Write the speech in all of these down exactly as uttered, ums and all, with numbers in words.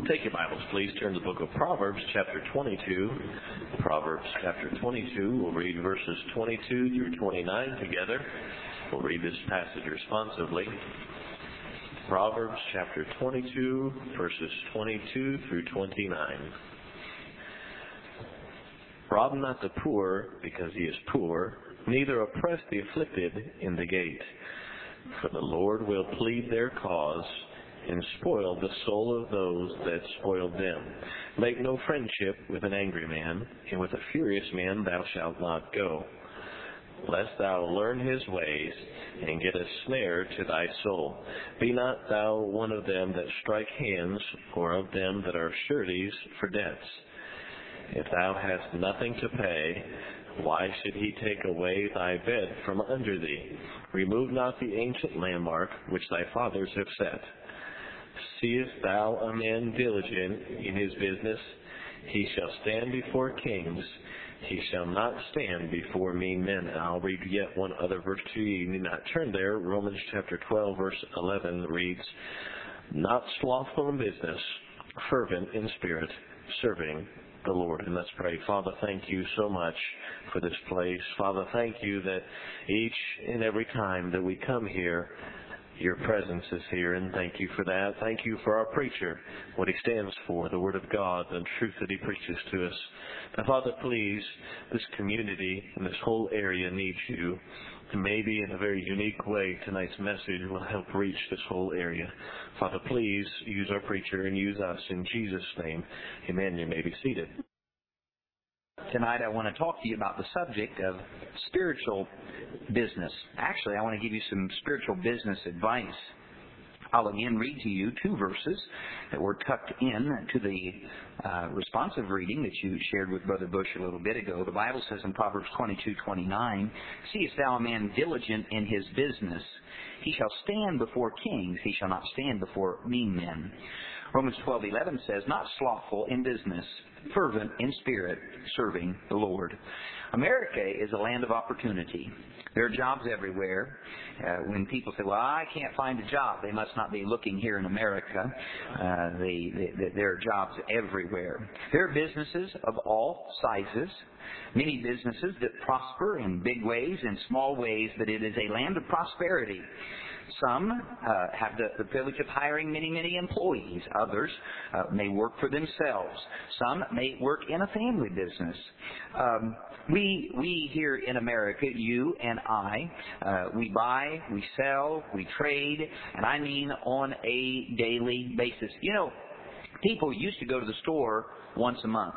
Take your Bibles, please. Turn to the book of Proverbs, chapter twenty-two. Proverbs, chapter twenty-two. We'll read verses twenty-two through twenty-nine together. We'll read this passage responsively. Proverbs, chapter twenty-two, verses twenty-two through twenty-nine. Rob not the poor because he is poor, neither oppress the afflicted in the gate. For the Lord will plead their cause, and spoil the soul of those that spoiled them. Make no friendship with an angry man, and with a furious man thou shalt not go. Lest thou learn his ways, and get a snare to thy soul. Be not thou one of them that strike hands, or of them that are sureties for debts. If thou hast nothing to pay, why should he take away thy bed from under thee? Remove not the ancient landmark which thy fathers have set. Seest thou a man diligent in his business? He shall stand before kings. He shall not stand before mean men. And I'll read yet one other verse to you. You need not turn there. Romans chapter twelve, verse eleven reads, Not slothful in business, fervent in spirit, serving the Lord. And let's pray. Father, thank you so much for this place. Father, thank you that each and every time that we come here, your presence is here, and thank you for that. Thank you for our preacher, what he stands for, the Word of God, the truth that he preaches to us. Now, Father, please, this community and this whole area needs you. And maybe in a very unique way, tonight's message will help reach this whole area. Father, please use our preacher and use us in Jesus' name. Amen. You may be seated. Tonight I want to talk to you about the subject of spiritual business. Actually, I want to give you some spiritual business advice. I'll again read to you two verses that were tucked in to the uh, responsive reading that you shared with Brother Bush a little bit ago. The Bible says in Proverbs twenty-two twenty-nine, Seest thou a man diligent in his business? He shall stand before kings. He shall not stand before mean men. Romans twelve eleven says, Not slothful in business, fervent in spirit, serving the Lord. America is a land of opportunity. There are jobs everywhere. Uh, when people say, well, I can't find a job, they must not be looking here in America. Uh, they, they, there are jobs everywhere. There are businesses of all sizes, many businesses that prosper in big ways and small ways, but it is a land of prosperity. Some uh, have the, the privilege of hiring many, many employees. Others uh, may work for themselves. Some may work in a family business. Um, we, we here in America, you and I, uh, we buy, we sell, we trade, and I mean on a daily basis. You know, people used to go to the store once a month.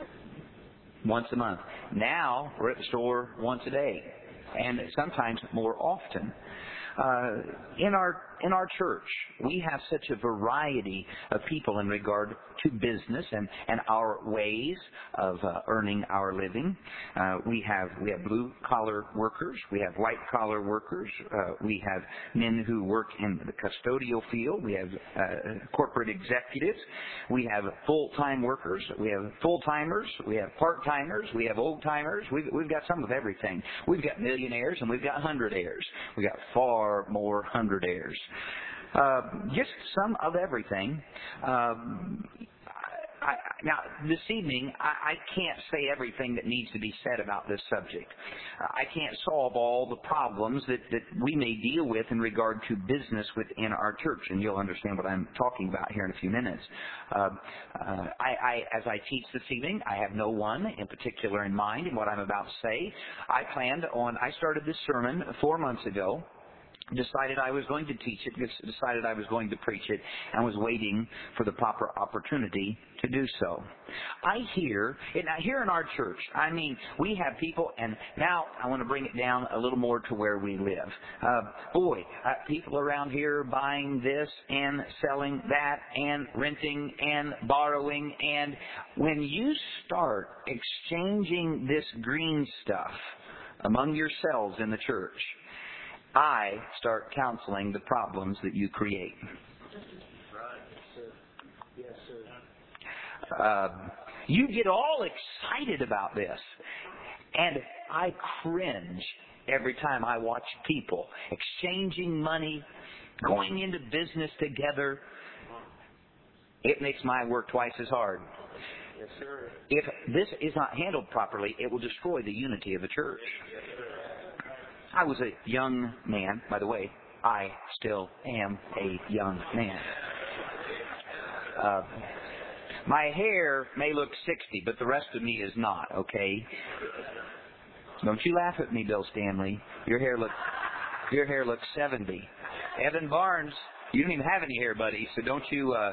Once a month. Now, we're at the store once a day, and sometimes more often. Uh, in our in our church, we have such a variety of people in regard to business and, and our ways of uh, earning our living. Uh, we have we have blue collar workers, we have white collar workers, uh, we have men who work in the custodial field, we have uh, corporate executives, we have full time workers, we have full timers, we have part timers, we have old timers. We've we've got some of everything. We've got millionaires and we've got hundredaires. We got far more hundredaires. Uh, just some of everything. Um, I, now, this evening, I, I can't say everything that needs to be said about this subject. Uh, I can't solve all the problems that, that we may deal with in regard to business within our church, and you'll understand what I'm talking about here in a few minutes. Uh, uh, I, I, as I teach this evening, I have no one in particular in mind in what I'm about to say. I planned on, I started this sermon four months ago. Decided I was going to teach it, decided I was going to preach it, and was waiting for the proper opportunity to do so. I hear, and here in our church, I mean, we have people, and now I want to bring it down a little more to where we live. Uh, boy, uh, people around here buying this and selling that and renting and borrowing, and when you start exchanging this green stuff among yourselves in the church, I start counseling the problems that you create. Right. Yes, sir. Uh, you get all excited about this, and I cringe every time I watch people exchanging money, going into business together, it makes my work twice as hard. Yes, sir. If this is not handled properly, it will destroy the unity of the church. I was a young man, by the way. I still am a young man. Uh, my hair may look sixty, but the rest of me is not, okay? Don't you laugh at me, Bill Stanley. Your hair looks, your hair looks seventy. Evan Barnes, you don't even have any hair, buddy, so don't you... Uh,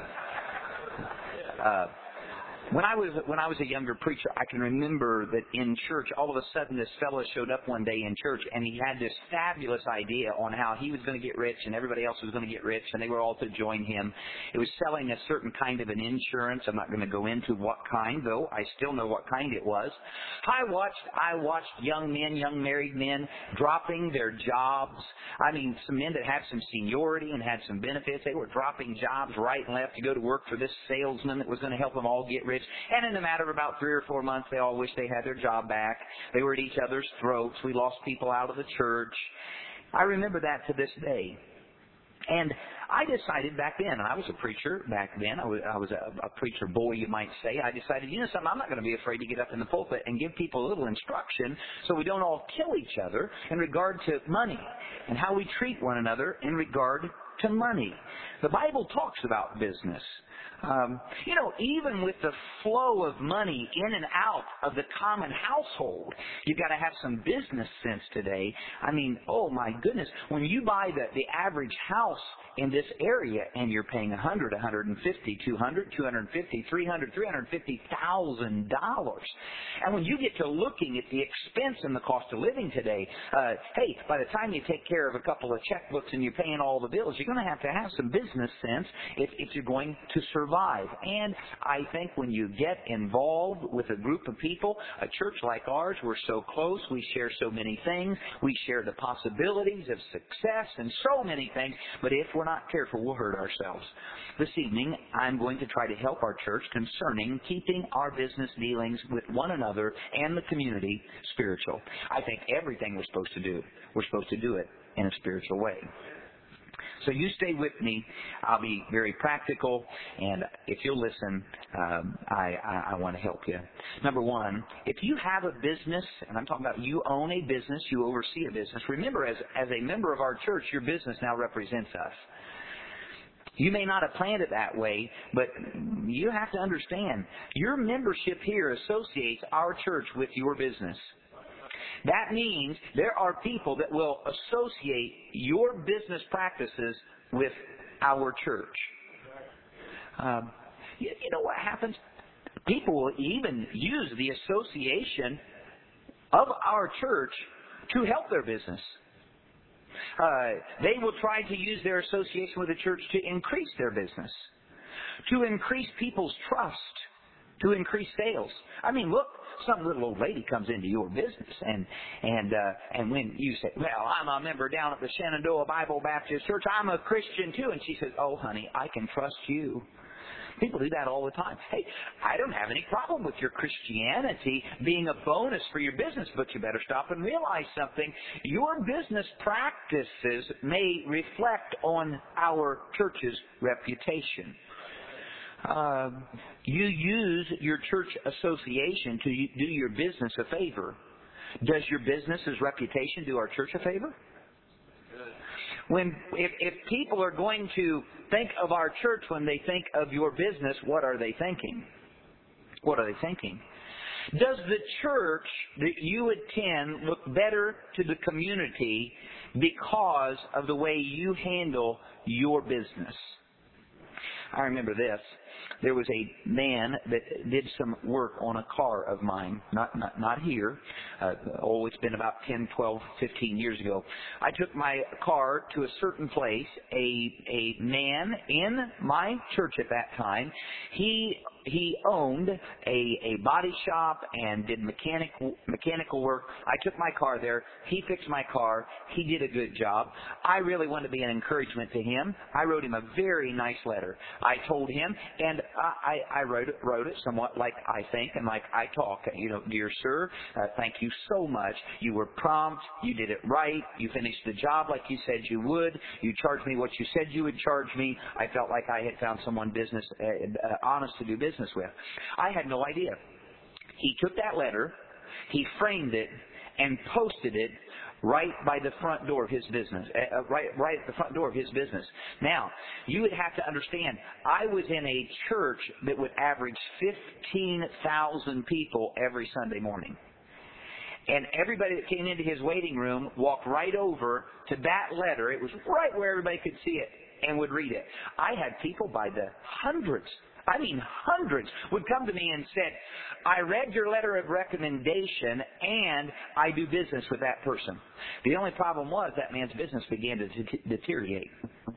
uh, When I was when I was a younger preacher, I can remember that in church, all of a sudden this fellow showed up one day in church, and he had this fabulous idea on how he was going to get rich and everybody else was going to get rich, and they were all to join him. It was selling a certain kind of an insurance. I'm not going to go into what kind, though. I still know what kind it was. I watched I watched young men, young married men, dropping their jobs. I mean, some men that had some seniority and had some benefits. They were dropping jobs right and left to go to work for this salesman that was going to help them all get rich. And in a matter of about three or four months, they all wished they had their job back. They were at each other's throats. We lost people out of the church. I remember that to this day. And I decided back then, and I was a preacher back then, I was, I was a, a preacher boy, you might say, I decided, you know something, I'm not going to be afraid to get up in the pulpit and give people a little instruction so we don't all kill each other in regard to money and how we treat one another in regard to money. The Bible talks about business. Um, you know, even with the flow of money in and out of the common household, you've got to have some business sense today. I mean, oh my goodness, when you buy the, the average house in this area and you're paying one hundred, one hundred fifty, two hundred, two hundred fifty, three hundred, three hundred fifty thousand dollars, and when you get to looking at the expense and the cost of living today, uh, hey, by the time you take care of a couple of checkbooks and you're paying all the bills, you're going to have to have some business sense if, if you're going to survive. And I think when you get involved with a group of people, a church like ours, we're so close, we share so many things, we share the possibilities of success and so many things, but if we're not careful, we'll hurt ourselves. This evening, I'm going to try to help our church concerning keeping our business dealings with one another and the community spiritual. I think everything we're supposed to do, we're supposed to do it in a spiritual way. So you stay with me. I'll be very practical, and if you'll listen, um, I, I, I want to help you. Number one, if you have a business, and I'm talking about you own a business, you oversee a business, remember as, as a member of our church, your business now represents us. You may not have planned it that way, but you have to understand, your membership here associates our church with your business. That means there are people that will associate your business practices with our church. Um, you, you know what happens? People will even use the association of our church to help their business. Uh, they will try to use their association with the church to increase their business, to increase people's trust, to increase sales. I mean, look, some little old lady comes into your business, and and uh, and when you say, well, I'm a member down at the Shenandoah Bible Baptist Church, I'm a Christian too, and she says, oh, honey, I can trust you. People do that all the time. Hey, I don't have any problem with your Christianity being a bonus for your business, but you better stop and realize something. Your business practices may reflect on our church's reputation. Uh, you use your church association to do your business a favor. Does your business's reputation do our church a favor? When if, if people are going to think of our church when they think of your business, what are they thinking? What are they thinking? Does the church that you attend look better to the community because of the way you handle your business? I remember this. There was a man that did some work on a car of mine, not not, not here. Uh, oh, it's been about ten, twelve, fifteen years ago. I took my car to a certain place. A a man in my church at that time, he he owned a, a body shop and did mechanic, mechanical work. I took my car there. He fixed my car. He did a good job. I really wanted to be an encouragement to him. I wrote him a very nice letter. I told him, and I, I wrote it, wrote it somewhat like I think and like I talk. You know, dear sir, uh, thank you so much. You were prompt. You did it right. You finished the job like you said you would. You charged me what you said you would charge me. I felt like I had found someone business uh, uh, honest to do business with. I had no idea. He took that letter, he framed it, and posted it right by the front door of his business, uh, right, right at the front door of his business. Now, you would have to understand, I was in a church that would average fifteen thousand people every Sunday morning. And everybody that came into his waiting room walked right over to that letter. It was right where everybody could see it and would read it. I had people by the hundreds, I mean hundreds, would come to me and said, I read your letter of recommendation and I do business with that person. The only problem was that man's business began to t- deteriorate.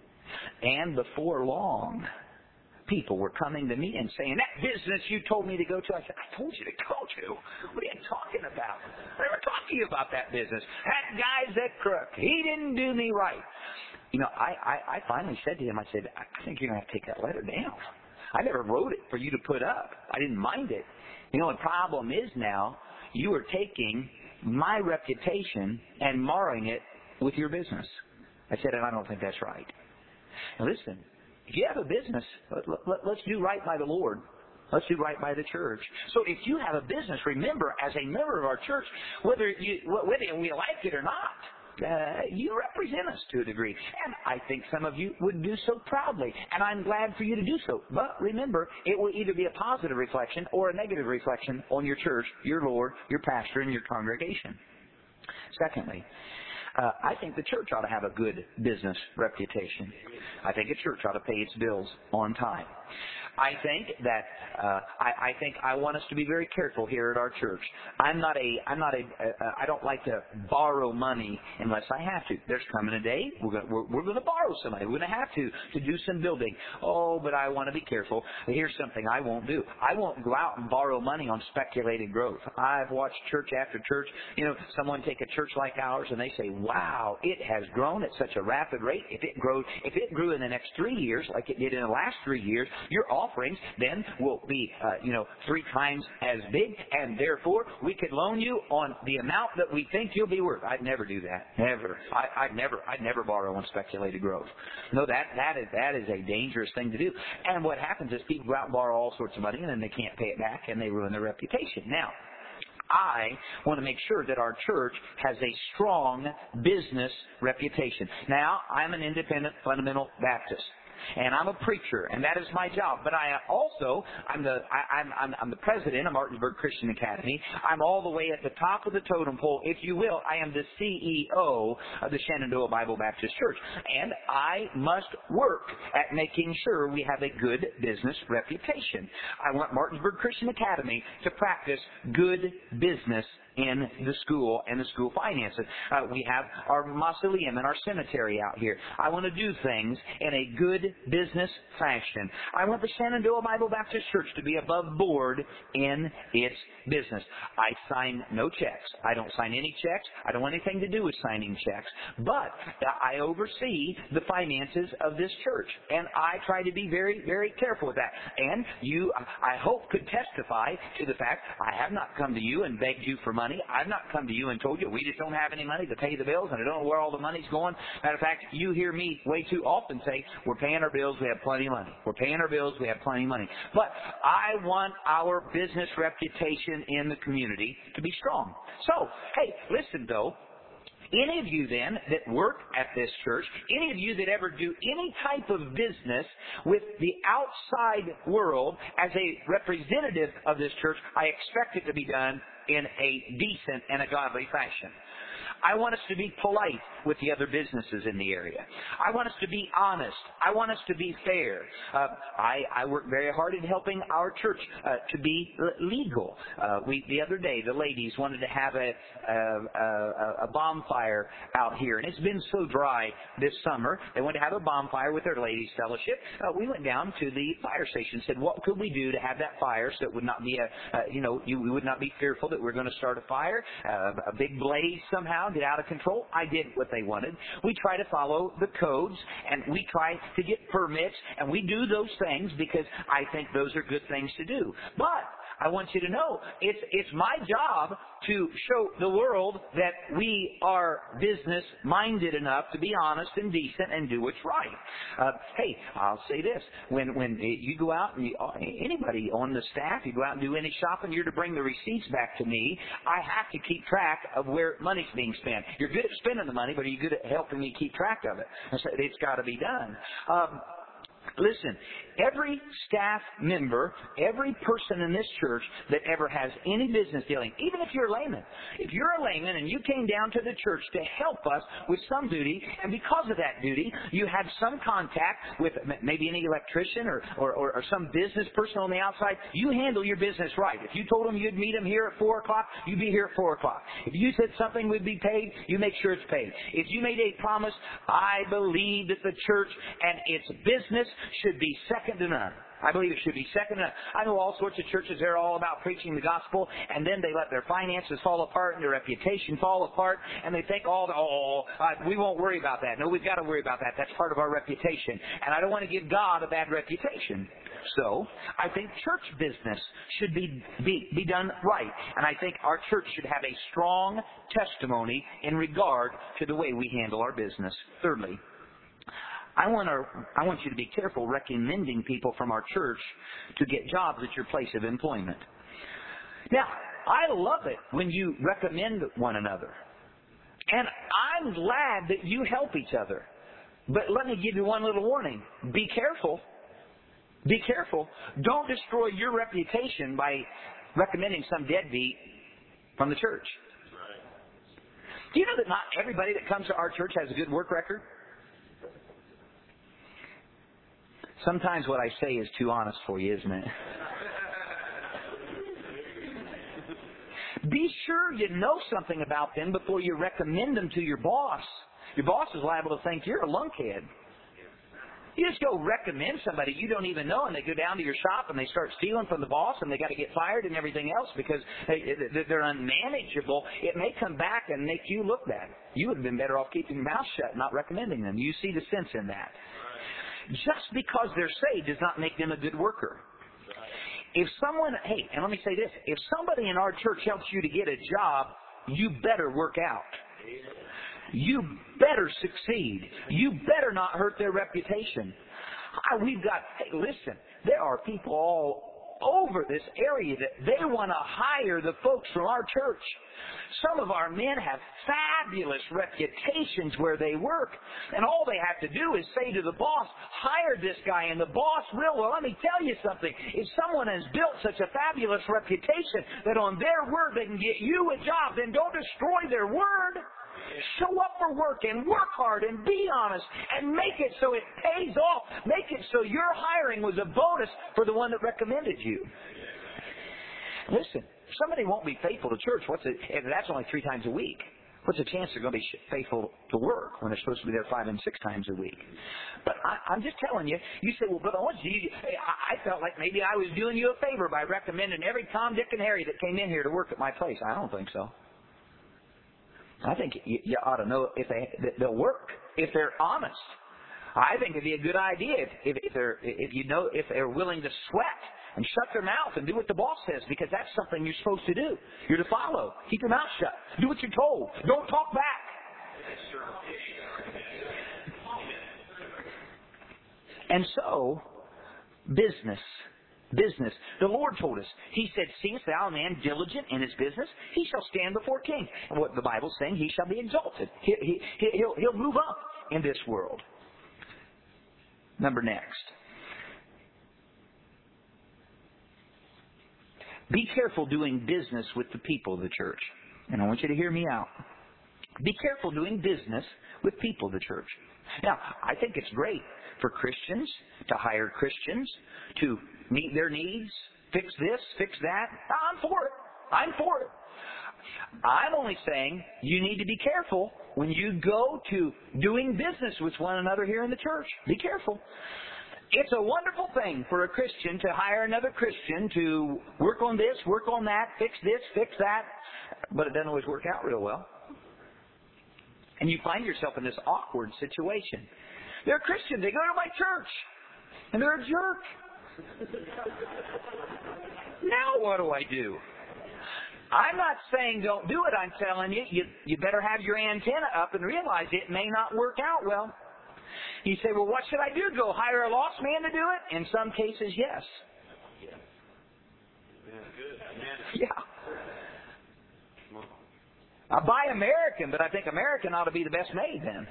And before long, people were coming to me and saying, that business you told me to go to, I said, I told you to go to? What are you talking about? I never talked to you about that business. That guy's a crook. He didn't do me right. You know, I, I, I finally said to him, I said, I think you're going to have to take that letter down. I never wrote it for you to put up. I didn't mind it. You know, the problem is now you are taking my reputation and marring it with your business. I said, and I don't think that's right. Now listen, if you have a business, let, let, let's do right by the Lord. Let's do right by the church. So if you have a business, remember, as a member of our church, whether you, whether we like it or not, Uh, you represent us to a degree. And I think some of you would do so proudly. And I'm glad for you to do so. But remember, it will either be a positive reflection or a negative reflection on your church, your Lord, your pastor, and your congregation. Secondly, uh, I think the church ought to have a good business reputation. I think a church ought to pay its bills on time. I think that uh, I, I think I want us to be very careful here at our church. I'm not a I'm not a uh, I don't like to borrow money unless I have to. There's coming a day we're going we're, we're going to borrow some money. We're going to have to to do some building. Oh, but I want to be careful. Here's something I won't do. I won't go out and borrow money on speculated growth. I've watched church after church. You know, someone take a church like ours and they say, "Wow, it has grown at such a rapid rate. If it grows, if it grew in the next three years like it did in the last three years, your offerings then will be, uh, you know, three times as big, and therefore we could loan you on the amount that we think you'll be worth." I'd never do that. Never. I, I'd never. I'd never borrow on speculated growth. No, that that is that is a dangerous thing to do. And what happens is people go out and borrow all sorts of money, and then they can't pay it back, and they ruin their reputation. Now, I want to make sure that our church has a strong business reputation. Now, I'm an independent fundamental Baptist. And I'm a preacher, and that is my job. But I also, I'm the, I, I'm, I'm, I'm the president of Martinsburg Christian Academy. I'm all the way at the top of the totem pole, if you will. I am the C E O of the Shenandoah Bible Baptist Church. And I must work at making sure we have a good business reputation. I want Martinsburg Christian Academy to practice good business in the school and the school finances. Uh, we have our mausoleum and our cemetery out here. I want to do things in a good business fashion. I want the Shenandoah Bible Baptist Church to be above board in its business. I sign no checks. I don't sign any checks. I don't want anything to do with signing checks. But I oversee the finances of this church. And I try to be very, very careful with that. And you, I hope, could testify to the fact I have not come to you and begged you for money. I've not come to you and told you we just don't have any money to pay the bills and I don't know where all the money's going. Matter of fact, you hear me way too often say, we're paying our bills, we have plenty of money. We're paying our bills, we have plenty of money. But I want our business reputation in the community to be strong. So, hey, listen though, any of you then that work at this church, any of you that ever do any type of business with the outside world as a representative of this church, I expect it to be done in a decent and a godly fashion. I want us to be polite with the other businesses in the area. I want us to be honest. I want us to be fair. Uh, I, I work very hard in helping our church uh, to be legal. Uh, we, the other day, the ladies wanted to have a, a, a, a bonfire out here, and it's been so dry this summer. They wanted to have a bonfire with their ladies' fellowship. Uh, we went down to the fire station and said, what could we do to have that fire so it would not be a, uh, you know, you, we would not be fearful that we're going to start a fire, uh, a big blaze somehow. down, get out of control. I did what they wanted. We try to follow the codes, and we try to get permits, and we do those things because I think those are good things to do. But I want you to know, it's it's my job to show the world that we are business-minded enough to be honest and decent and do what's right. Uh, hey, I'll say this. When when you go out, and you, anybody on the staff, you go out and do any shopping, you're to bring the receipts back to me. I have to keep track of where money's being spent. You're good at spending the money, but are you good at helping me keep track of it? It's got to be done. Um, Listen, every staff member, every person in this church that ever has any business dealing, even if you're a layman, if you're a layman and you came down to the church to help us with some duty, and because of that duty, you had some contact with maybe any electrician or, or, or, or some business person on the outside, you handle your business right. If you told them you'd meet them here at four o'clock, you'd be here at four o'clock. If you said something would be paid, you make sure it's paid. If you made a promise, I believe that the church and its business should be second to none. I believe it should be second to none. I know all sorts of churches, they're all about preaching the gospel, and then they let their finances fall apart and their reputation fall apart, and they think, oh, oh uh, we won't worry about that. No, we've got to worry about that. That's part of our reputation. And I don't want to give God a bad reputation. So, I think church business should be, be, be done right. And I think our church should have a strong testimony in regard to the way we handle our business. Thirdly, I want to, I want you to be careful recommending people from our church to get jobs at your place of employment. Now, I love it when you recommend one another. And I'm glad that you help each other. But let me give you one little warning. Be careful. Be careful. Don't destroy your reputation by recommending some deadbeat from the church. Do you know that not everybody that comes to our church has a good work record? Sometimes what I say is too honest for you, isn't it? Be sure you know something about them before you recommend them to your boss. Your boss is liable to think you're a lunkhead. You just go recommend somebody you don't even know, and they go down to your shop and they start stealing from the boss, and they got to get fired and everything else because they're unmanageable. It may come back and make you look bad. You would have been better off keeping your mouth shut, not recommending them. You see the sense in that. Just because they're saved does not make them a good worker. If someone, hey, and let me say this, if somebody in our church helps you to get a job, you better work out. You better succeed. You better not hurt their reputation. We've got, hey, listen, there are people all over this area that they want to hire the folks from our church. Some of our men have fabulous reputations where they work, and all they have to do is say to the boss, hire this guy, and the boss will. Well, let me tell you something. If someone has built such a fabulous reputation that on their word they can get you a job, then don't destroy their word. Show up for work and work hard and be honest and make it so it pays off. Make it so your hiring was a bonus for the one that recommended you. Listen, somebody won't be faithful to church. What's it? If that's only three times a week. What's the chance they're going to be faithful to work when they're supposed to be there five and six times a week? But I, I'm just telling you, you say, well, Brother Owens, you, I, I felt like maybe I was doing you a favor by recommending every Tom, Dick, and Harry that came in here to work at my place. I don't think so. I think you, you ought to know if they, they'll work, if they're honest. I think it'd be a good idea if, if, if they're, if you know, if they're willing to sweat and shut their mouth and do what the boss says, because that's something you're supposed to do. You're to follow. Keep your mouth shut. Do what you're told. Don't talk back. And so, business. Business. The Lord told us. He said, seest thou a man diligent in his business? He shall stand before king. And what the Bible's saying, he shall be exalted. He, he, he'll, he'll move up in this world. Number next. Be careful doing business with the people of the church. And I want you to hear me out. Be careful doing business with people of the church. Now, I think it's great for Christians to hire Christians to meet their needs, fix this, fix that. I'm for it. I'm for it. I'm only saying you need to be careful when you go to doing business with one another here in the church. Be careful. It's a wonderful thing for a Christian to hire another Christian to work on this, work on that, fix this, fix that, but it doesn't always work out real well. And you find yourself in this awkward situation. They're Christians. They go to my church. And they're a jerk. Now what do I do? I'm not saying don't do it. I'm telling you, you, you better have your antenna up and realize it may not work out well. You say, well, what should I do? Go hire a lost man to do it? In some cases, yes. Yeah. I buy American, but I think American ought to be the best made then.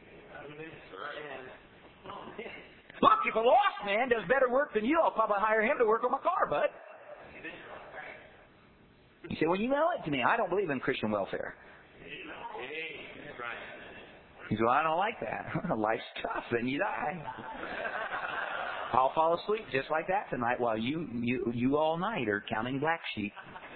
Look, if a lost man does better work than you, I'll probably hire him to work on my car, bud. You say, well, you know it to me. I don't believe in Christian welfare. You say, well, I don't like that. Life's tough, and you die. I'll fall asleep just like that tonight while you, you, you all night are counting black sheep.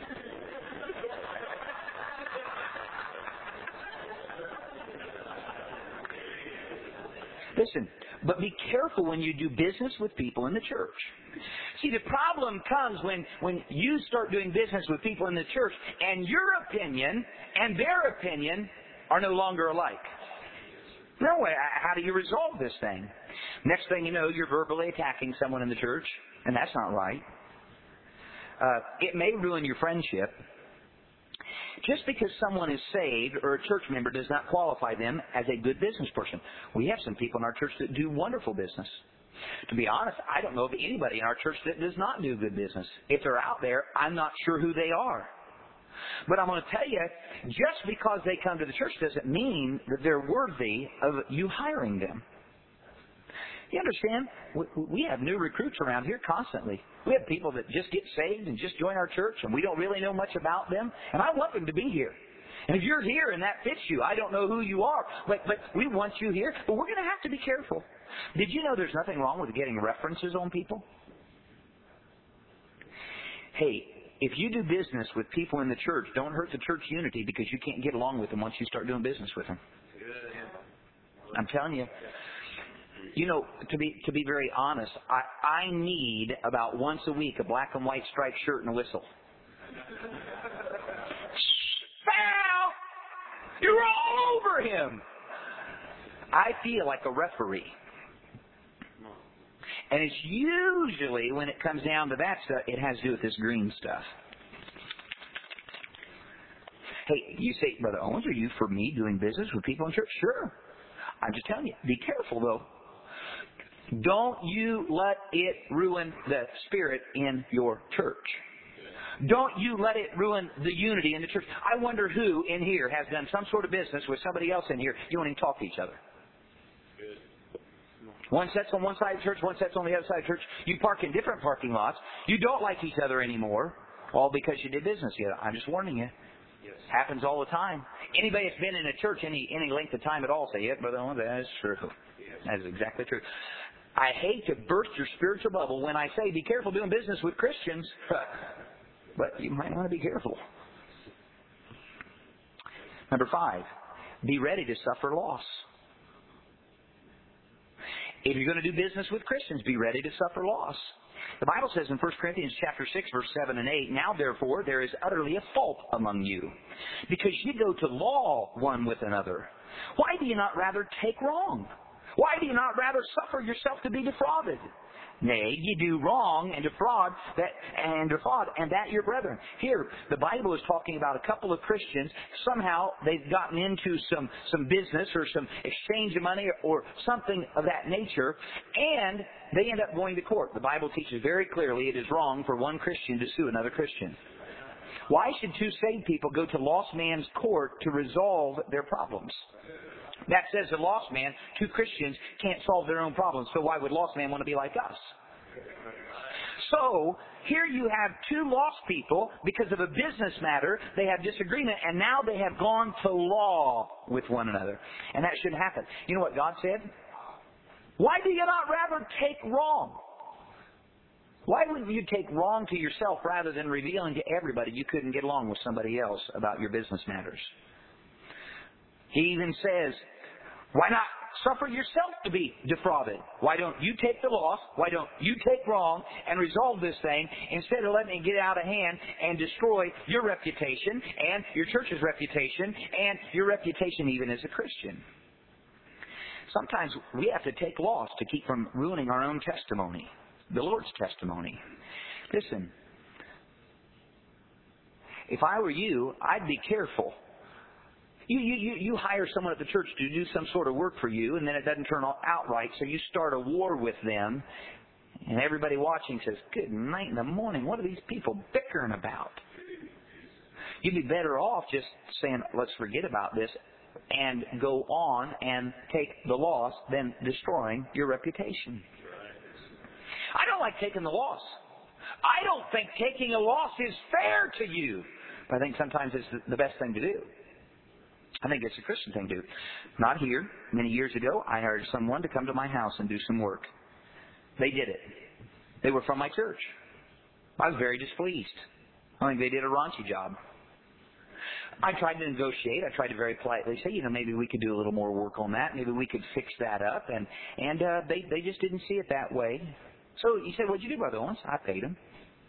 Listen, but be careful when you do business with people in the church. See, the problem comes when, when you start doing business with people in the church and your opinion and their opinion are no longer alike. No way. How do you resolve this thing? Next thing you know, you're verbally attacking someone in the church, and that's not right. Uh, it may ruin your friendship. Just because someone is saved or a church member does not qualify them as a good business person. We have some people in our church that do wonderful business. To be honest, I don't know of anybody in our church that does not do good business. If they're out there, I'm not sure who they are. But I'm going to tell you, just because they come to the church doesn't mean that they're worthy of you hiring them. You understand? We have new recruits around here constantly. We have people that just get saved and just join our church, and we don't really know much about them. And I want them to be here. And if you're here and that fits you, I don't know who you are, but, but we want you here. But we're going to have to be careful. Did you know there's nothing wrong with getting references on people? Hey, if you do business with people in the church, don't hurt the church unity because you can't get along with them once you start doing business with them. I'm telling you. You know, to be to be very honest, I, I need about once a week a black and white striped shirt and a whistle. Foul! You're all over him! I feel like a referee. And it's usually, when it comes down to that stuff, it has to do with this green stuff. Hey, you say, Brother Owens, are you for me doing business with people in church? Sure. I'm just telling you, be careful though. Don't you let it ruin the spirit in your church. Don't you let it ruin the unity in the church. I wonder who in here has done some sort of business with somebody else in here. You don't even talk to each other. One set's on one side of the church, one set's on the other side of the church. You park in different parking lots. You don't like each other anymore, all because you did business together. I'm just warning you. Yes. Happens all the time. Anybody that's been in a church any any length of time at all say, yeah, Brother Owens, that is true. Yes. That is exactly true. I hate to burst your spiritual bubble when I say be careful doing business with Christians, but you might want to be careful. Number five, be ready to suffer loss. If you're going to do business with Christians, be ready to suffer loss. The Bible says in First Corinthians chapter six, verse seven and eight, now therefore there is utterly a fault among you, because you go to law one with another. Why do you not rather take wrong? Why do you not rather suffer yourself to be defrauded? Nay, you do wrong and defraud that and defraud, and that your brethren. Here, the Bible is talking about a couple of Christians. Somehow they've gotten into some, some business or some exchange of money or something of that nature, and they end up going to court. The Bible teaches very clearly it is wrong for one Christian to sue another Christian. Why should two saved people go to lost man's court to resolve their problems? That says the lost man, two Christians, can't solve their own problems. So why would lost man want to be like us? So, here you have two lost people, because of a business matter, they have disagreement, and now they have gone to law with one another. And that shouldn't happen. You know what God said? Why do you not rather take wrong? Why wouldn't you take wrong to yourself rather than revealing to everybody you couldn't get along with somebody else about your business matters? He even says, why not suffer yourself to be defrauded? Why don't you take the loss? Why don't you take wrong and resolve this thing instead of letting it get out of hand and destroy your reputation and your church's reputation and your reputation even as a Christian? Sometimes we have to take loss to keep from ruining our own testimony, the Lord's testimony. Listen, if I were you, I'd be careful. You, you, you, you hire someone at the church to do some sort of work for you, and then it doesn't turn out right, so you start a war with them, and everybody watching says, good night in the morning, what are these people bickering about? You'd be better off just saying, let's forget about this, and go on and take the loss than destroying your reputation. I don't like taking the loss. I don't think taking a loss is fair to you. But I think sometimes it's the best thing to do. I think it's a Christian thing to do. Not here. Many years ago, I hired someone to come to my house and do some work. They did it. They were from my church. I was very displeased. I think they did a raunchy job. I tried to negotiate. I tried to very politely say, you know, maybe we could do a little more work on that. Maybe we could fix that up. And and uh, they, they just didn't see it that way. So he said, what'd you do, Brother Owens? I paid him.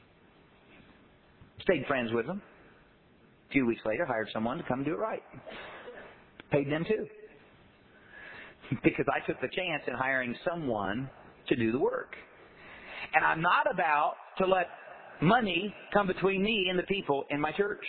Stayed friends with them. A few weeks later, hired someone to come do it right. Paid them too. Because I took the chance in hiring someone to do the work. And I'm not about to let money come between me and the people in my church.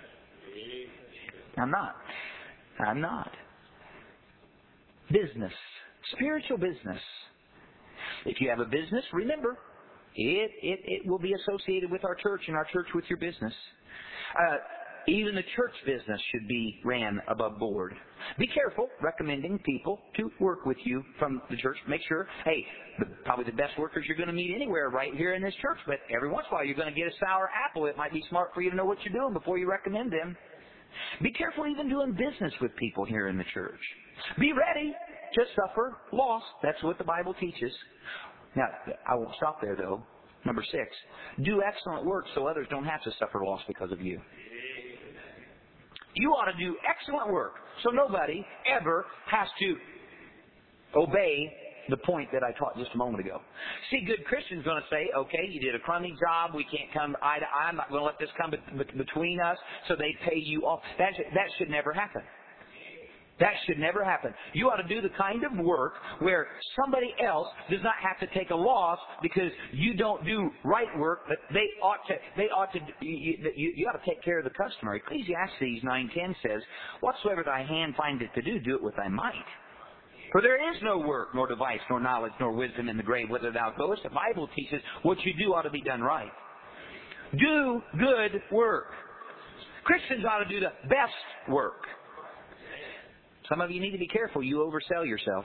I'm not. I'm not. Business. Spiritual business. If you have a business, remember, it, it, it will be associated with our church and our church with your business. Uh, even the church business should be ran above board. Be careful recommending people to work with you from the church. Make sure, hey, the, probably the best workers you're going to meet anywhere right here in this church, but every once in a while you're going to get a sour apple. It might be smart for you to know what you're doing before you recommend them. Be careful even doing business with people here in the church. Be ready to suffer loss. That's what the Bible teaches. Now, I won't stop there, though. Number six, do excellent work so others don't have to suffer loss because of you. You ought to do excellent work so nobody ever has to obey the point that I taught just a moment ago. See, good Christians going to say, okay, you did a crummy job. We can't come eye to eye. I'm not going to let this come be- between us, so they pay you off. That should, that should never happen. That should never happen. You ought to do the kind of work where somebody else does not have to take a loss because you don't do right work, but they ought to, they ought to, you, you, you ought to take care of the customer. Ecclesiastes nine ten says, whatsoever thy hand findeth to do, do it with thy might. For there is no work, nor device, nor knowledge, nor wisdom in the grave, whither thou goest. The Bible teaches what you do ought to be done right. Do good work. Christians ought to do the best work. Some of you need to be careful. You oversell yourself.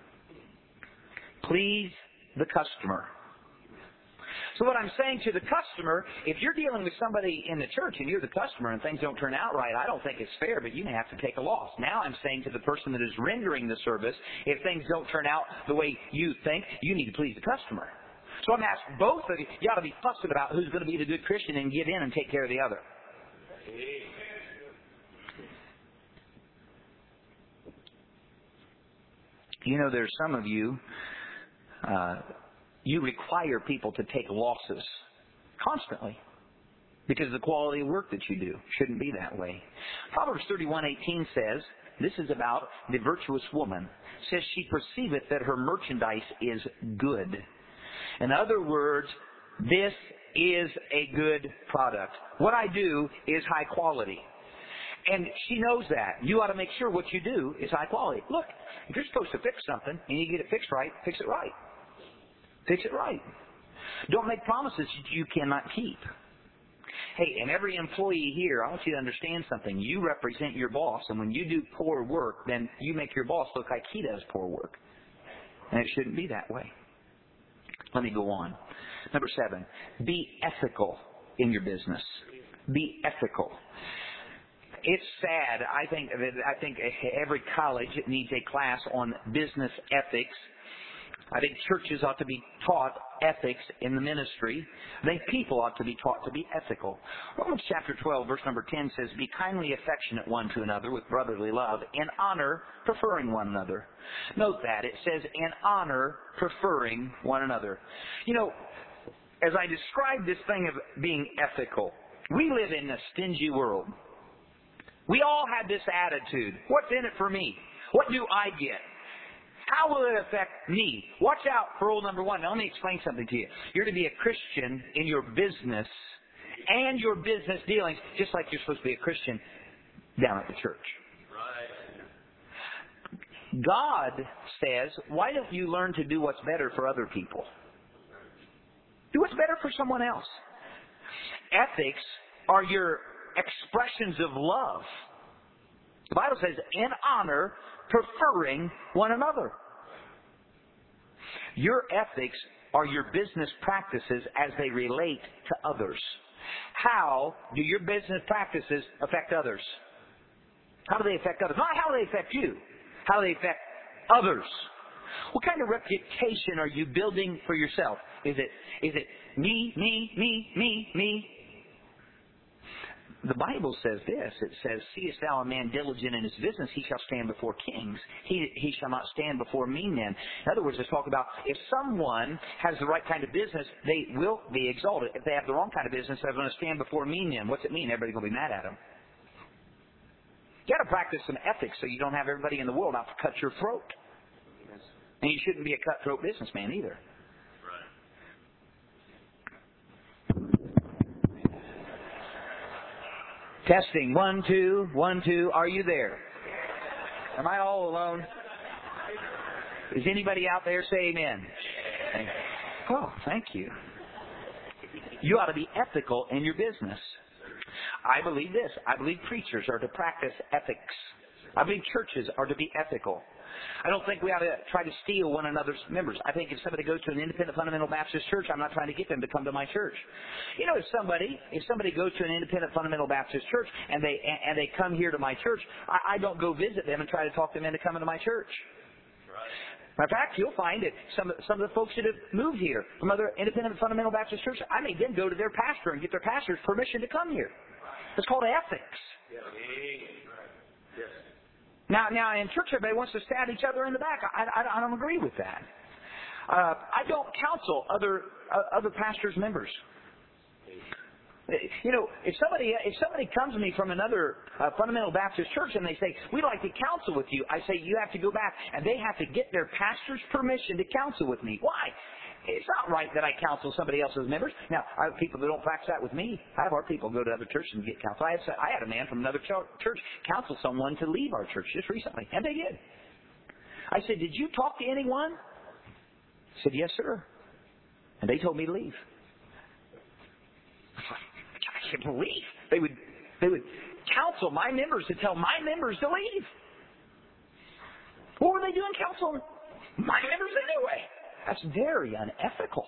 Please the customer. So what I'm saying to the customer, if you're dealing with somebody in the church and you're the customer and things don't turn out right, I don't think it's fair, but you may have to take a loss. Now I'm saying to the person that is rendering the service, if things don't turn out the way you think, you need to please the customer. So I'm asking both of you, you ought to be fussing about who's going to be the good Christian and give in and take care of the other. You know, there's some of you, uh, you require people to take losses constantly because of the quality of work that you do. Shouldn't be that way. Proverbs thirty-one eighteen says, this is about the virtuous woman, says she perceiveth that her merchandise is good. In other words, this is a good product. What I do is high quality. And she knows that. You ought to make sure what you do is high quality. Look, if you're supposed to fix something and you get it fixed right, fix it right. Fix it right. Don't make promises that you cannot keep. Hey, and every employee here, I want you to understand something. You represent your boss, and when you do poor work, then you make your boss look like he does poor work. And it shouldn't be that way. Let me go on. Number seven, be ethical in your business. Be ethical. It's sad. I think I think every college needs a class on business ethics. I think churches ought to be taught ethics in the ministry. I think people ought to be taught to be ethical. Romans chapter twelve, verse number ten says, "Be kindly affectionate one to another with brotherly love, in honor, preferring one another." Note that. It says, in honor, preferring one another. You know, as I describe this thing of being ethical, we live in a stingy world. We all have this attitude. What's in it for me? What do I get? How will it affect me? Watch out for rule number one. Now, let me explain something to you. You're to be a Christian in your business and your business dealings, just like you're supposed to be a Christian down at the church. Right. God says, why don't you learn to do what's better for other people? Do what's better for someone else. Ethics are your expressions of love. The Bible says, in honor, preferring one another. Your ethics are your business practices as they relate to others. How do your business practices affect others? How do they affect others? Not how do they affect you. How do they affect others? What kind of reputation are you building for yourself? Is it is it me, me, me, me, me? The Bible says this. It says, "Seest thou a man diligent in his business, he shall stand before kings. He, he shall not stand before mean men." In other words, let's talk about if someone has the right kind of business, they will be exalted. If they have the wrong kind of business, they're going to stand before mean men. What's it mean? Everybody's going to be mad at them. You got to practice some ethics so you don't have everybody in the world out to cut your throat. And you shouldn't be a cutthroat businessman either. Testing. One, two, one, two. Are you there? Am I all alone? Is anybody out there? Say amen. Oh, thank you. You ought to be ethical in your business. I believe this. I believe preachers are to practice ethics. I believe churches are to be ethical. I don't think we ought to try to steal one another's members. I think if somebody goes to an independent fundamental Baptist church, I'm not trying to get them to come to my church. You know, if somebody if somebody goes to an independent fundamental Baptist church and they and they come here to my church, I, I don't go visit them and try to talk them into coming to my church. Matter of fact, you'll find that some some of the folks that have moved here from other independent fundamental Baptist churches, I made them go to their pastor and get their pastor's permission to come here. It's called ethics. Now, now in church, everybody wants to stab each other in the back. I, I, I don't agree with that. Uh, I don't counsel other uh, other pastors' members. You know, if somebody if somebody comes to me from another uh, fundamental Baptist church and they say, "We'd like to counsel with you," I say, "You have to go back," and they have to get their pastor's permission to counsel with me. Why? It's not right that I counsel somebody else's members. Now, I have people that don't practice that with me. I have our people go to other churches and get counsel. I had, I had a man from another church counsel someone to leave our church just recently, and they did. I said, "Did you talk to anyone?" He said, "Yes, sir." And they told me to leave. I can't believe they would they would counsel my members to tell my members to leave. What were they doing counseling my members anyway? That's very unethical.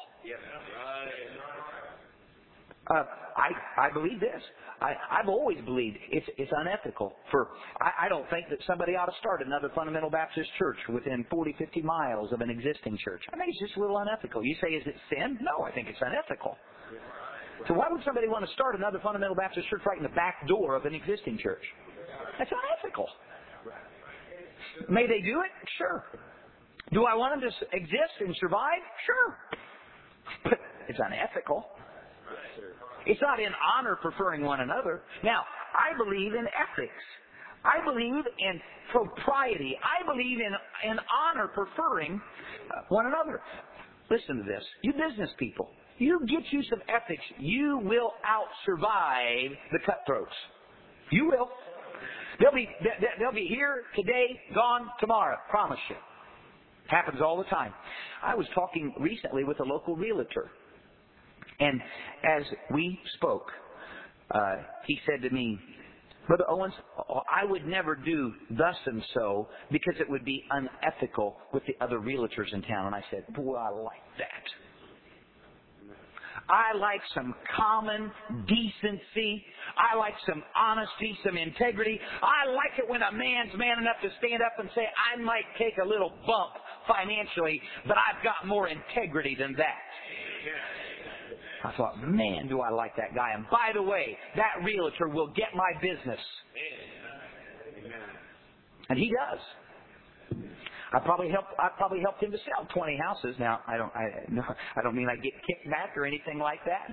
Uh, I I believe this. I, I've always believed it's it's unethical. For I, I don't think that somebody ought to start another fundamental Baptist church within forty, fifty miles of an existing church. I think it's just a little unethical. You say, is it sin? No, I think it's unethical. So why would somebody want to start another fundamental Baptist church right in the back door of an existing church? That's unethical. May they do it? Sure. Do I want them to exist and survive? Sure. But it's unethical. It's not in honor preferring one another. Now, I believe in ethics. I believe in propriety. I believe in, in honor preferring one another. Listen to this. You business people, you get you some ethics, you will out-survive the cutthroats. You will. They'll be, they'll be here today, gone tomorrow. Promise you. Happens all the time. I was talking recently with a local realtor. And as we spoke, uh, he said to me, "Brother Owens, I would never do thus and so because it would be unethical with the other realtors in town." And I said, "Boy, I like that. I like some common decency. I like some honesty, some integrity. I like it when a man's man enough to stand up and say, I might take a little bump financially, but I've got more integrity than that. I thought, man, do I like that guy. And by the way, that realtor will get my business. And he does. I probably helped. I probably helped him to sell twenty houses. Now I don't. I no, I don't mean I get kicked back or anything like that.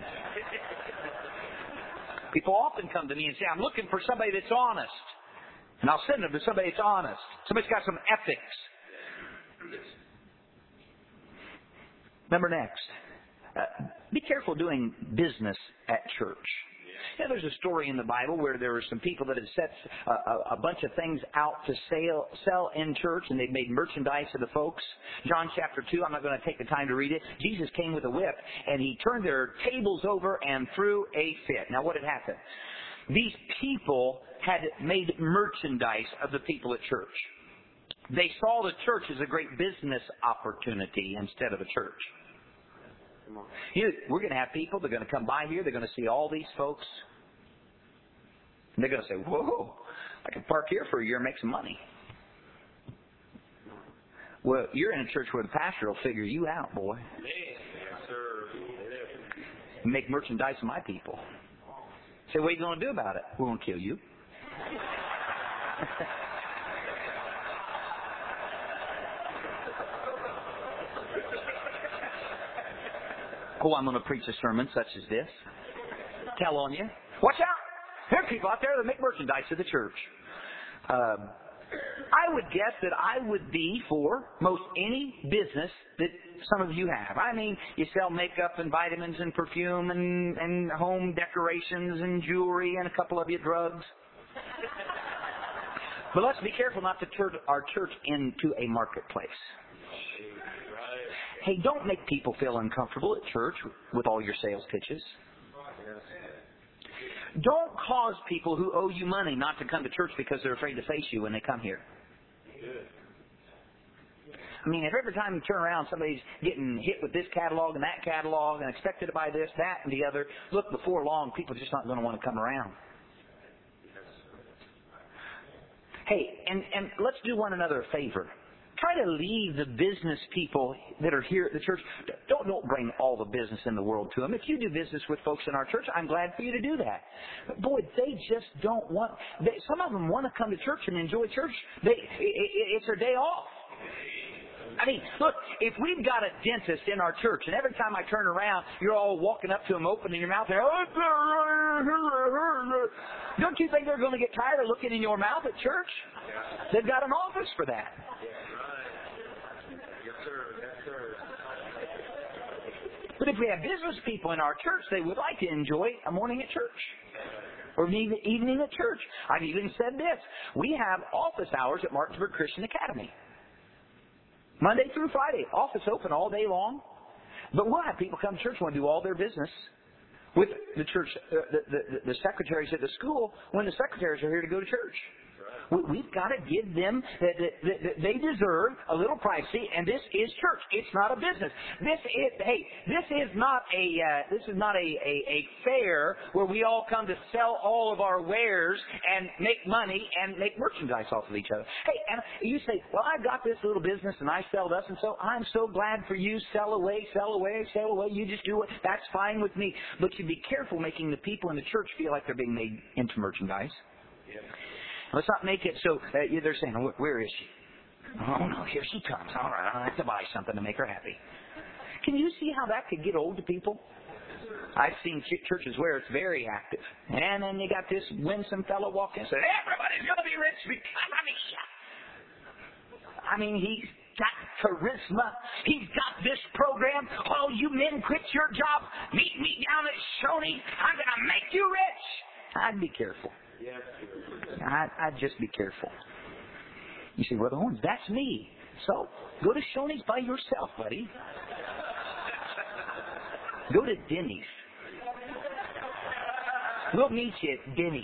People often come to me and say, "I'm looking for somebody that's honest," and I'll send them to somebody that's honest. Somebody's got some ethics. Number next, uh, be careful doing business at church. Yeah, there's a story in the Bible where there were some people that had set a, a, a bunch of things out to sell, sell in church, and they'd made merchandise of the folks. John chapter two, I'm not going to take the time to read it. Jesus came with a whip, and he turned their tables over and threw a fit. Now, what had happened? These people had made merchandise of the people at church. They saw the church as a great business opportunity instead of a church. You, we're going to have people, they're going to come by here, they're going to see all these folks, and they're going to say, whoa, I can park here for a year and make some money. Well, you're in a church where the pastor will figure you out, boy. Yes, sir. Make merchandise of my people. Say, what are you going to do about it? We're going to kill you. Oh, I'm going to preach a sermon such as this. Tell on you. Watch out! There are people out there that make merchandise of the church. Um, I would guess that I would be for most any business that some of you have. I mean, you sell makeup and vitamins and perfume and, and home decorations and jewelry and a couple of you drugs. But let's be careful not to turn our church into a marketplace. Hey, don't make people feel uncomfortable at church with all your sales pitches. Don't cause people who owe you money not to come to church because they're afraid to face you when they come here. I mean, if every time you turn around somebody's getting hit with this catalog and that catalog and expected to buy this, that, and the other, look, before long, people are just not going to want to come around. Hey, and, and let's do one another a favor. Try to leave the business people that are here at the church. Don't, don't bring all the business in the world to them. If you do business with folks in our church, I'm glad for you to do that. But boy, they just don't want, they, some of them want to come to church and enjoy church. They, it, it's their day off. I mean, look, if we've got a dentist in our church, and every time I turn around, you're all walking up to him, opening your mouth, and, don't you think they're going to get tired of looking in your mouth at church? They've got an office for that. But if we have business people in our church, they would like to enjoy a morning at church or an evening at church. I've even said this. We have office hours at Martinsburg Christian Academy. Monday through Friday, office open all day long. But we'll have people come to church and want to do all their business with the church, uh, the, the, the secretaries at the school when the secretaries are here to go to church. We've got to give them that they deserve a little privacy, and this is church. It's not a business. This is hey, this is not a uh, this is not a, a a fair where we all come to sell all of our wares and make money and make merchandise off of each other. Hey, and you say, well, I've got this little business and I sell this, and so I'm so glad for you. Sell away, sell away, sell away. You just do it. That's fine with me. But you be careful making the people in the church feel like they're being made into merchandise. Yeah. Let's not make it so uh, they're saying, where is she? Oh, no, here she comes. All right, I'll have to buy something to make her happy. Can you see how that could get old to people? I've seen ch- churches where it's very active. And then you got this winsome fellow walk in and say, everybody's going to be rich because of me. I mean, he's got charisma. He's got this program. Oh, you men quit your job. Meet me down at Shoney. I'm going to make you rich. I'd be careful. I'd, I'd just be careful. You say, Brother Horns, that's me. So, go to Shoney's by yourself, buddy. Go to Denny's. We'll meet you at Denny's.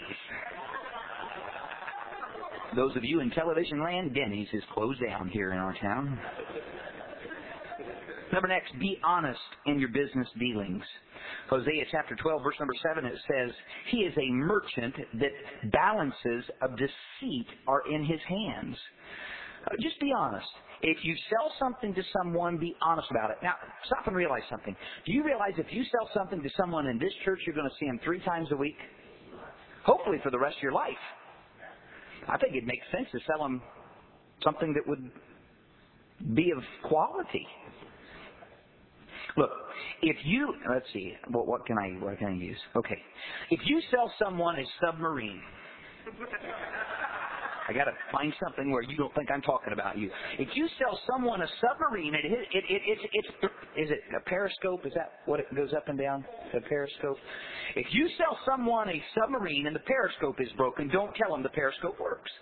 Those of you in television land, Denny's is closed down here in our town. Number next, be honest in your business dealings. Hosea chapter twelve, verse number seven, it says, He is a merchant that balances of deceit are in his hands. Uh, just be honest. If you sell something to someone, be honest about it. Now, stop and realize something. Do you realize if you sell something to someone in this church, you're going to see them three times a week? Hopefully for the rest of your life. I think it makes sense to sell them something that would be of quality. Look, if you, let's see, what, what can I, what can I use? Okay. If you sell someone a submarine, I got to find something where you don't think I'm talking about you. If you sell someone a submarine, it, it, it, it, it's, it's, is it a periscope? Is that what it goes up and down? A periscope? If you sell someone a submarine and the periscope is broken, don't tell them the periscope works.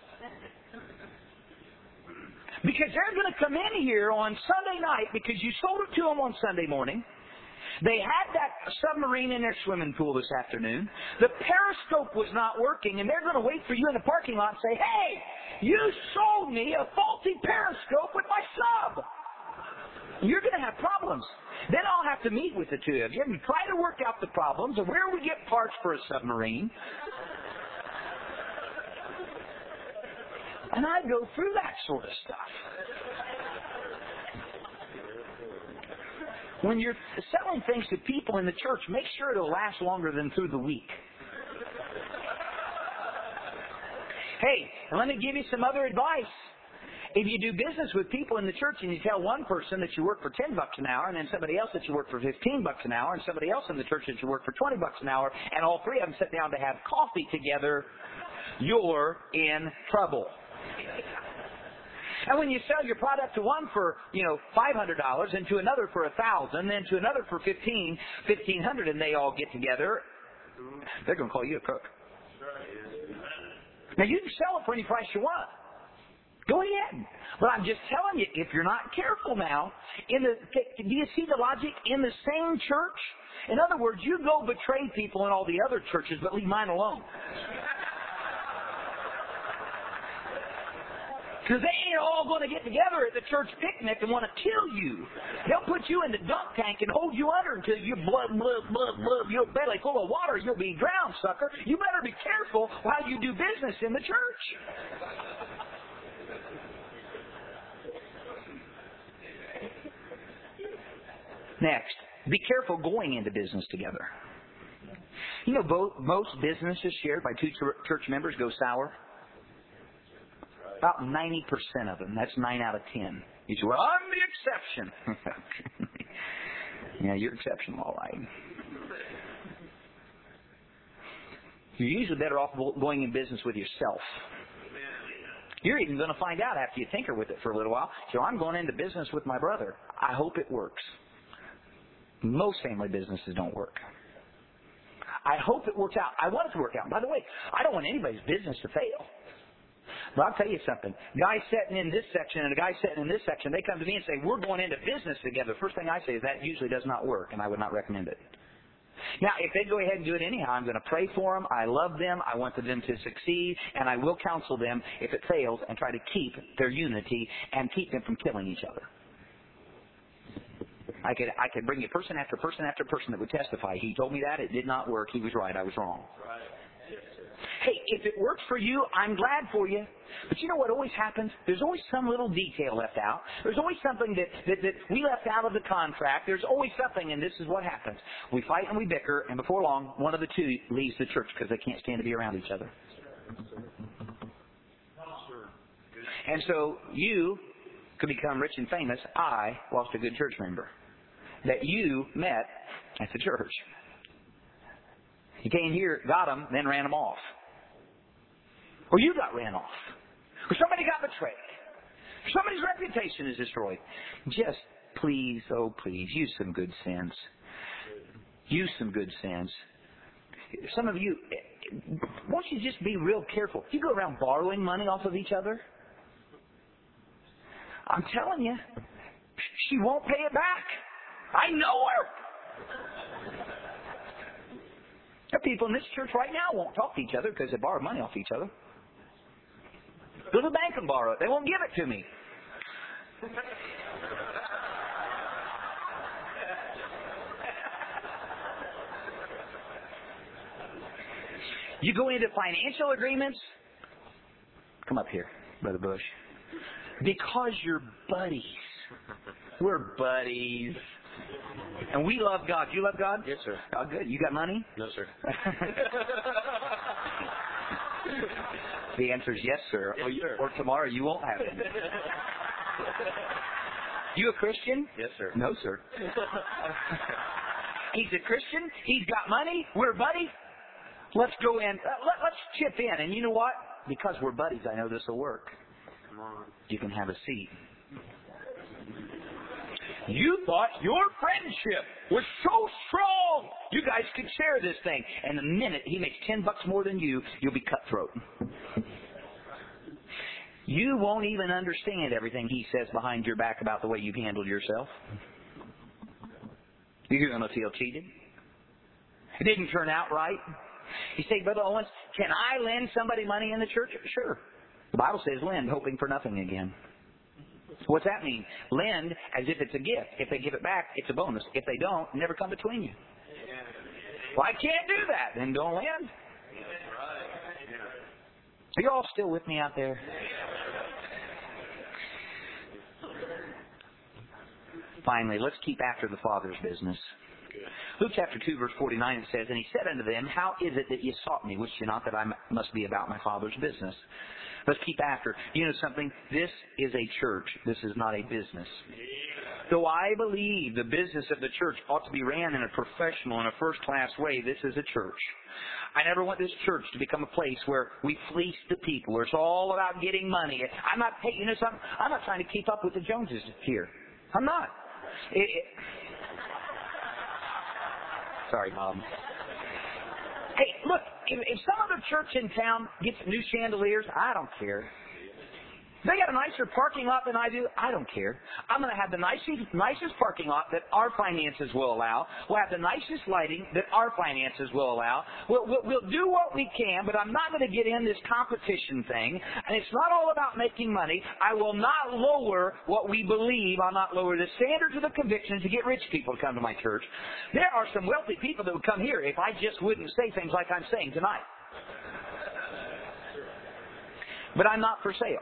Because they're going to come in here on Sunday night because you sold it to them on Sunday morning. They had that submarine in their swimming pool this afternoon. The periscope was not working, and they're going to wait for you in the parking lot and say, hey, you sold me a faulty periscope with my sub. You're going to have problems. Then I'll have to meet with the two of you and try to work out the problems of where we get parts for a submarine. And I go through that sort of stuff. When you're selling things to people in the church, make sure it'll last longer than through the week. Hey, and let me give you some other advice. If you do business with people in the church and you tell one person that you work for ten bucks an hour, and then somebody else that you work for fifteen bucks an hour, and somebody else in the church that you work for twenty bucks an hour, and all three of them sit down to have coffee together, you're in trouble. And when you sell your product to one for, you know, five hundred dollars and to another for one thousand dollars, then to another for fifteen hundred dollars, and they all get together, they're going to call you a crook. Now, you can sell it for any price you want. Go ahead. But I'm just telling you, if you're not careful now, in the, do you see the logic? In the same church? In other words, you go betray people in all the other churches, but leave mine alone. Because they ain't all going to get together at the church picnic and want to kill you. They'll put you in the dunk tank and hold you under until your blood, blood, blood, blood, your belly full of water. You'll be drowned, sucker. You better be careful while you do business in the church. Next, be careful going into business together. You know, both, most businesses shared by two church members go sour. About ninety percent of them. That's nine out of ten. You say, well, I'm the exception. Yeah, you're exceptional, all right. You're usually better off going in business with yourself. You're even going to find out after you tinker with it for a little while. So I'm going into business with my brother. I hope it works. Most family businesses don't work. I hope it works out. I want it to work out. By the way, I don't want anybody's business to fail. But I'll tell you something. Guy sitting in this section and a guy sitting in this section, they come to me and say, we're going into business together. First thing I say is that usually does not work, and I would not recommend it. Now, if they go ahead and do it anyhow, I'm going to pray for them. I love them. I want them to succeed, and I will counsel them if it fails and try to keep their unity and keep them from killing each other. I could I could bring you person after person after person that would testify. He told me that. It did not work. He was right. I was wrong. Right. Hey, if it works for you, I'm glad for you. But you know what always happens? There's always some little detail left out. There's always something that, that, that we left out of the contract. There's always something, and this is what happens. We fight and we bicker, and before long, one of the two leaves the church because they can't stand to be around each other. And so you could become rich and famous. I lost a good church member that you met at the church. You came here, got them, then ran them off. Or you got ran off. Or somebody got betrayed. Or somebody's reputation is destroyed. Just please, oh please, use some good sense. Use some good sense. Some of you, won't you just be real careful? You go around borrowing money off of each other. I'm telling you, she won't pay it back. I know her. There are people in this church right now won't talk to each other because they borrow money off each other. Go to the bank and borrow it. They won't give it to me. You go into financial agreements. Come up here, Brother Bush. Because you're buddies. We're buddies. And we love God. Do you love God? Yes, sir. Oh, good. You got money? No, sir. The answer is yes, sir. Yes, or, you, sir. or tomorrow you won't have it. You a Christian? Yes, sir. No, sir. He's a Christian. He's got money. We're buddies. Let's go in. Uh, let, let's chip in. And you know what? Because we're buddies, I know this will work. Come on. You can have a seat. You thought your friendship was so strong, you guys could share this thing. And the minute he makes ten bucks more than you, you'll be cutthroat. You won't even understand everything he says behind your back about the way you've handled yourself. You're going to feel cheated. It didn't turn out right. You say, Brother Owens, can I lend somebody money in the church? Sure. The Bible says lend, hoping for nothing again. What's that mean? Lend as if it's a gift. If they give it back, it's a bonus. If they don't, never come between you. Well, I can't do that. Then don't lend. Are you all still with me out there? Finally, let's keep after the Father's business. Luke chapter two, verse forty-nine, it says, And he said unto them, How is it that ye sought me? Wist ye not that I must be about my Father's business? Let's keep after. You know something? This is a church. This is not a business. Though I believe the business of the church ought to be ran in a professional and a first-class way, this is a church. I never want this church to become a place where we fleece the people, where it's all about getting money. I'm not, hey, you know something? I'm not trying to keep up with the Joneses here. I'm not. It, it, sorry, Mom. Hey, look, if, if some other church in town gets new chandeliers, I don't care. They got a nicer parking lot than I do. I don't care. I'm going to have the nicest, nicest parking lot that our finances will allow. We'll have the nicest lighting that our finances will allow. We'll, we'll, we'll do what we can, but I'm not going to get in this competition thing. And it's not all about making money. I will not lower what we believe. I'll not lower the standards of the convictions to get rich people to come to my church. There are some wealthy people that would come here if I just wouldn't say things like I'm saying tonight. But I'm not for sale.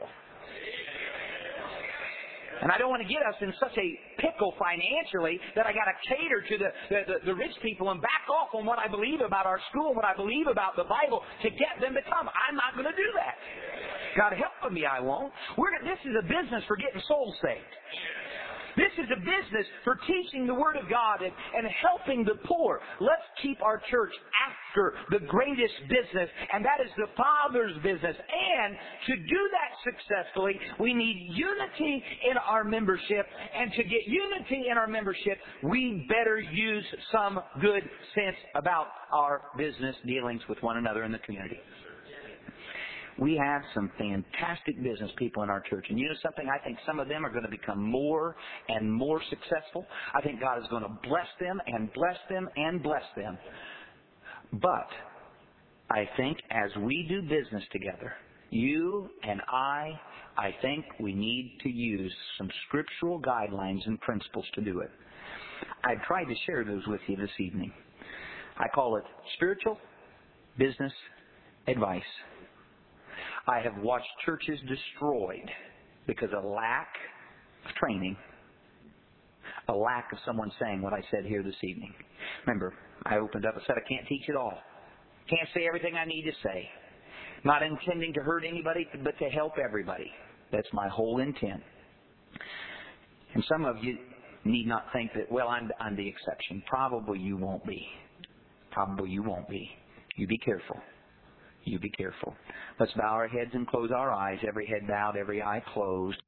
And I don't want to get us in such a pickle financially that I got to cater to the, the, the, the rich people and back off on what I believe about our school and what I believe about the Bible to get them to come. I'm not going to do that. God help me, I won't. We're, this is a business for getting souls saved. This is a business for teaching the Word of God and, and helping the poor. Let's keep our church after the greatest business, and that is the Father's business. And to do that successfully, we need unity in our membership. And to get unity in our membership, we better use some good sense about our business dealings with one another in the community. We have some fantastic business people in our church. And you know something? I think some of them are going to become more and more successful. I think God is going to bless them and bless them and bless them. But I think as we do business together, you and I, I think we need to use some scriptural guidelines and principles to do it. I tried to share those with you this evening. I call it spiritual business advice. I have watched churches destroyed because of lack of training, a lack of someone saying what I said here this evening. Remember, I opened up and said I can't teach it all. Can't say everything I need to say. Not intending to hurt anybody, but to help everybody. That's my whole intent. And some of you need not think that, well, I'm, I'm the exception. Probably you won't be. Probably you won't be. You be careful. You be careful. Let's bow our heads and close our eyes. Every head bowed, every eye closed.